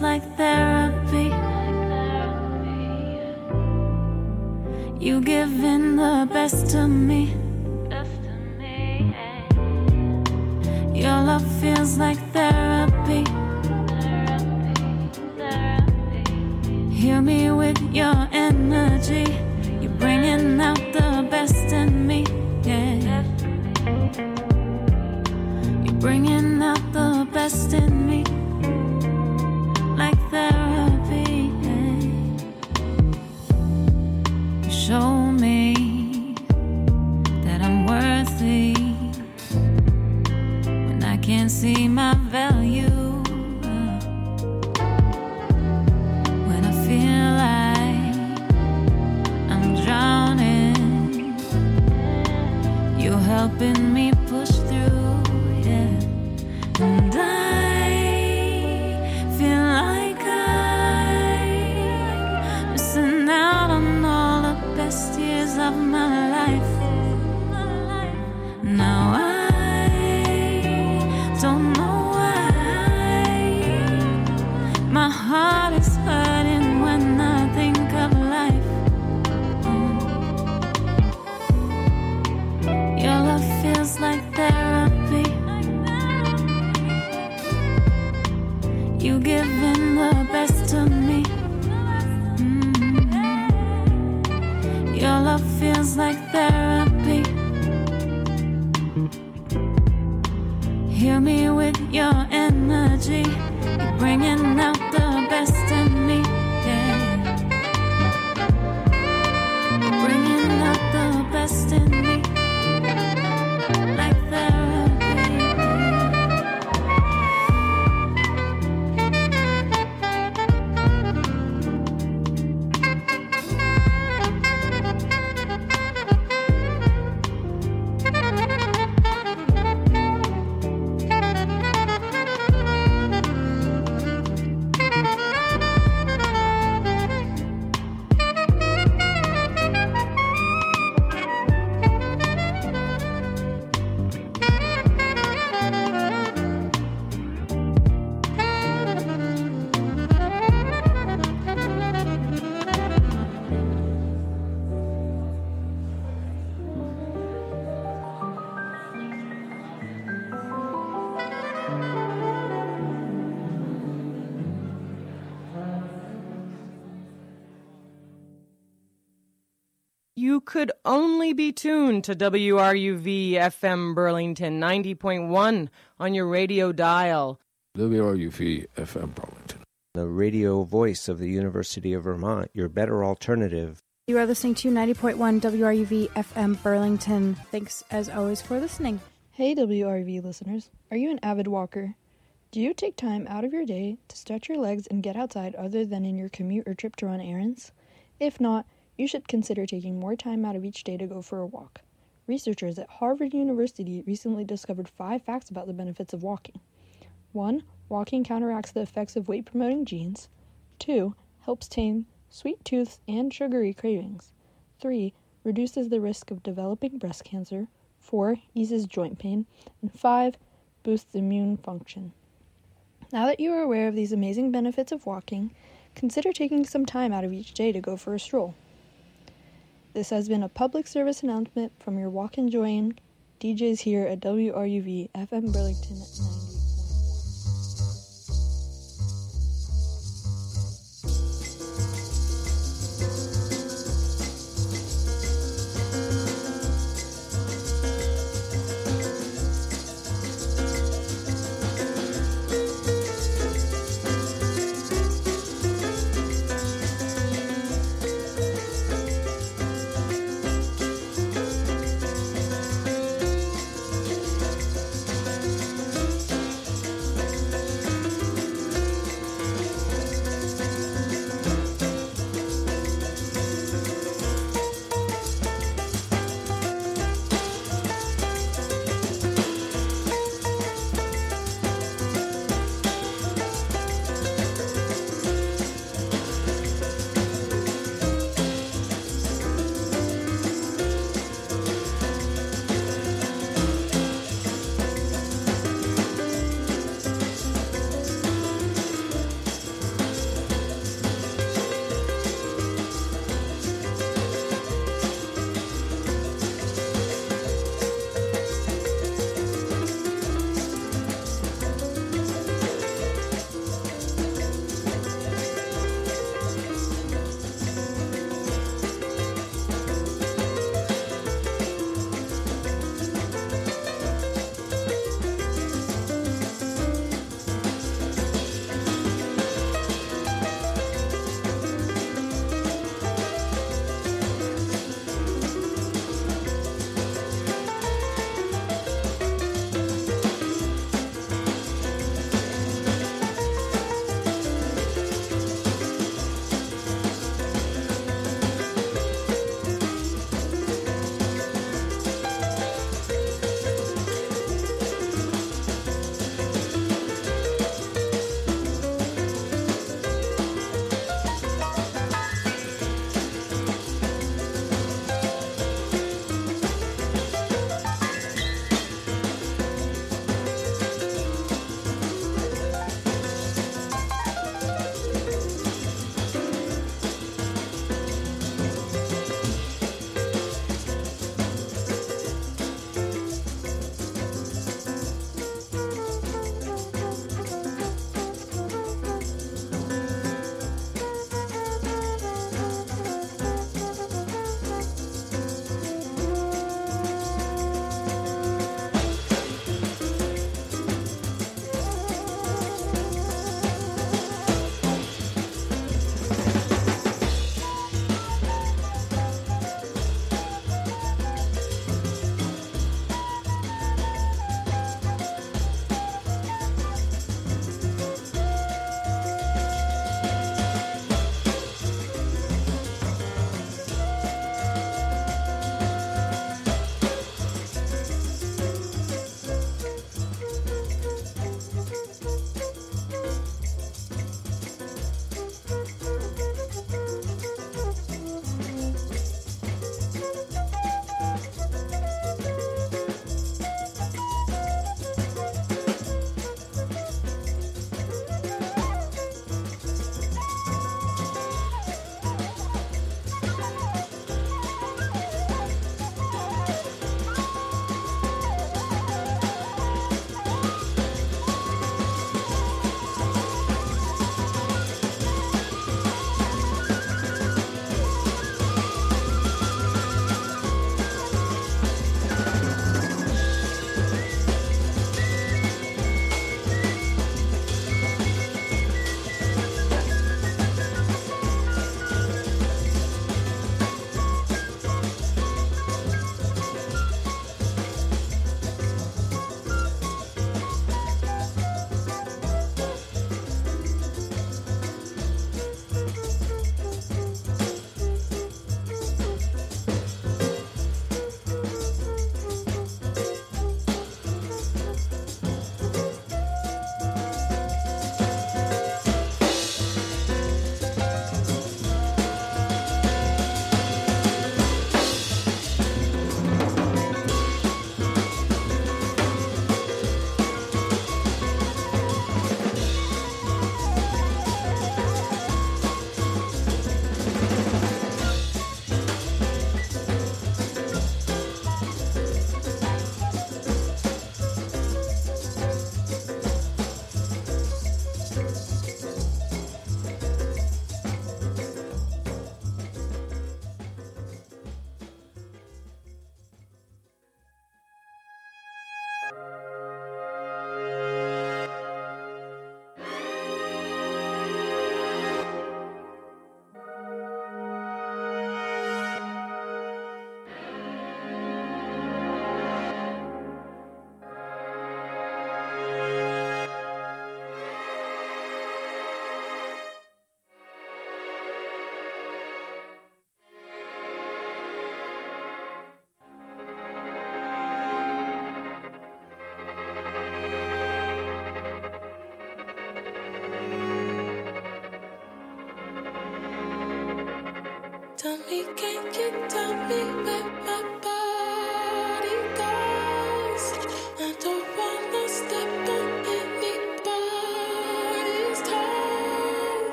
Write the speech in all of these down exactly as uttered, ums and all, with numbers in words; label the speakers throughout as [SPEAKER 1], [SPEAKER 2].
[SPEAKER 1] like therapy. You giving the best to me. Your love feels like therapy. Heal me with your energy. You're bringing out the best in me, yeah. You're bringing out the best in me, like therapy, yeah. You show me that I'm worthy when I can't see my value. Helping me push through, yeah. And I feel like I'm missing out on all the best years of my life. Now I don't know why my heart is hurting when I think of life. Feels like therapy. You giving the best to me. Mm-hmm. Your love feels like therapy. Heal me with your energy. You're bringing out the best in me, yeah. You're bringing out the best in me.
[SPEAKER 2] You could only be tuned to W R U V F M Burlington ninety point one on your radio dial.
[SPEAKER 3] W R U V F M Burlington,
[SPEAKER 4] the radio voice of the University of Vermont, your better alternative.
[SPEAKER 5] You are listening to ninety point one W R U V F M Burlington. Thanks as always for listening.
[SPEAKER 6] Hey W R U V listeners, are you an avid walker? Do you take time out of your day to stretch your legs and get outside other than in your commute or trip to run errands? If not, you should consider taking more time out of each day to go for a walk. Researchers at Harvard University recently discovered five facts about the benefits of walking. One, walking counteracts the effects of weight-promoting genes. Two, helps tame sweet tooths and sugary cravings. Three, reduces the risk of developing breast cancer. Four, eases joint pain. And five, boosts immune function. Now that you are aware of these amazing benefits of walking, consider taking some time out of each day to go for a stroll. This has been a public service announcement from your walk enjoying D Js here at W R U V F M Burlington at ninety.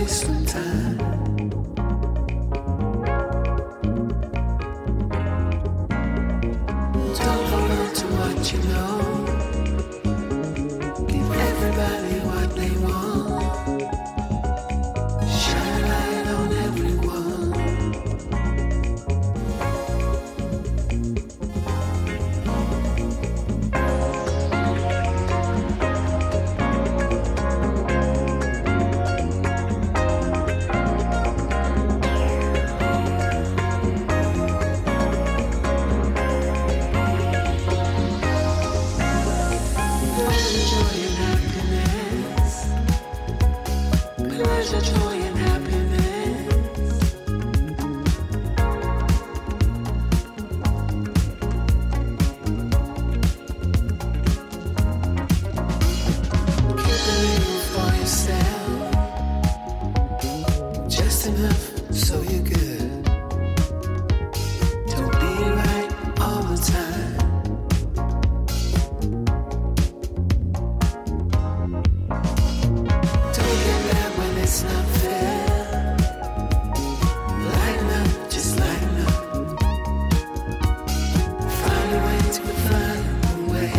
[SPEAKER 7] wasting time. Don't hold on to what you know. Give everybody what they want. Shine a light on everyone. Pleasure, joy, and happiness. Keep a little for yourself. Just enough so you're good. Don't be right all the time. Don't get mad when it's not fair. Lighten up, just lighten up. Find a way to find a way.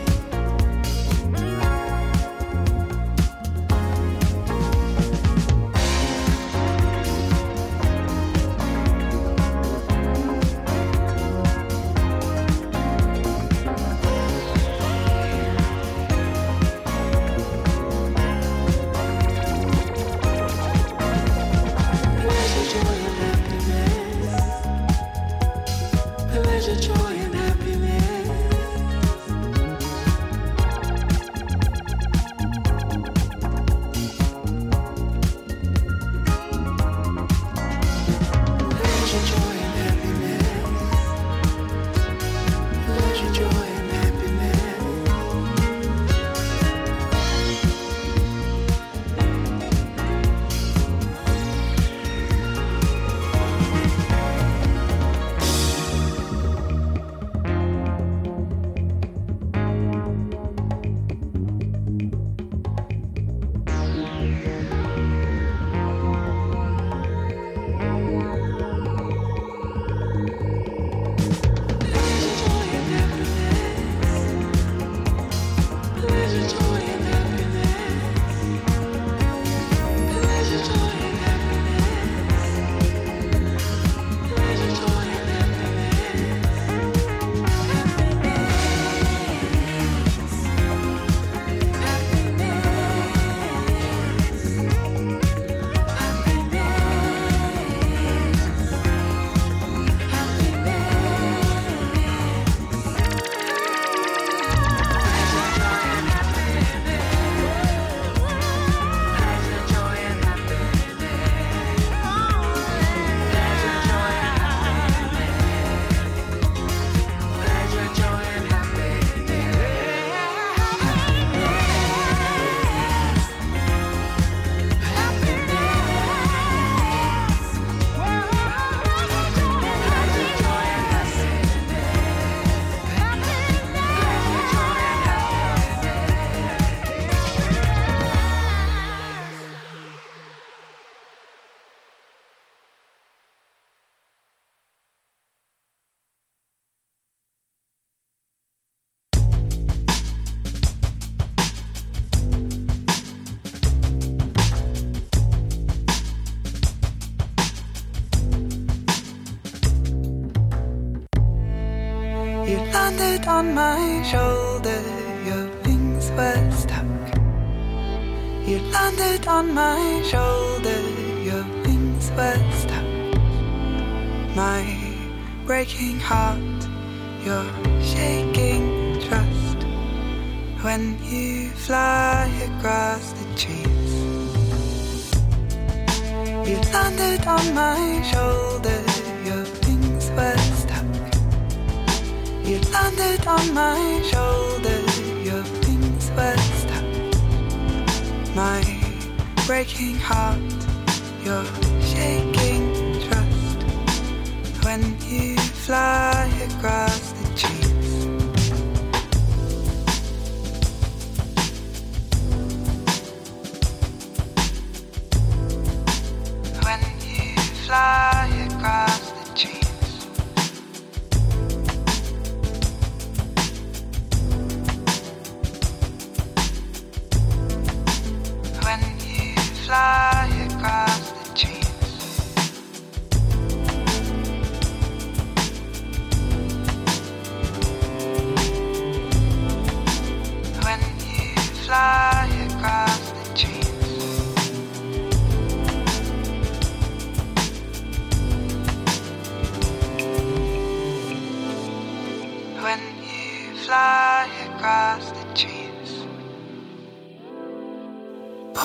[SPEAKER 7] Pleasure, joy, and happiness. Pleasure, joy, and happiness. Pleasure, joy, and happiness. Pleasure, joy, and happiness. Pleasure, joy, and happiness. Pleasure, joy, and happiness. Pleasure, joy, and happiness. Pleasure, joy, and
[SPEAKER 8] You landed on my shoulder, your wings were stuck. You landed on my shoulder, your wings were stuck. My breaking heart, your shaking trust. When you fly across the trees, you landed on my shoulder, your wings were stuck. You landed on my shoulder, your wings were stuck. My breaking heart, your shaking trust. When you fly across the trees.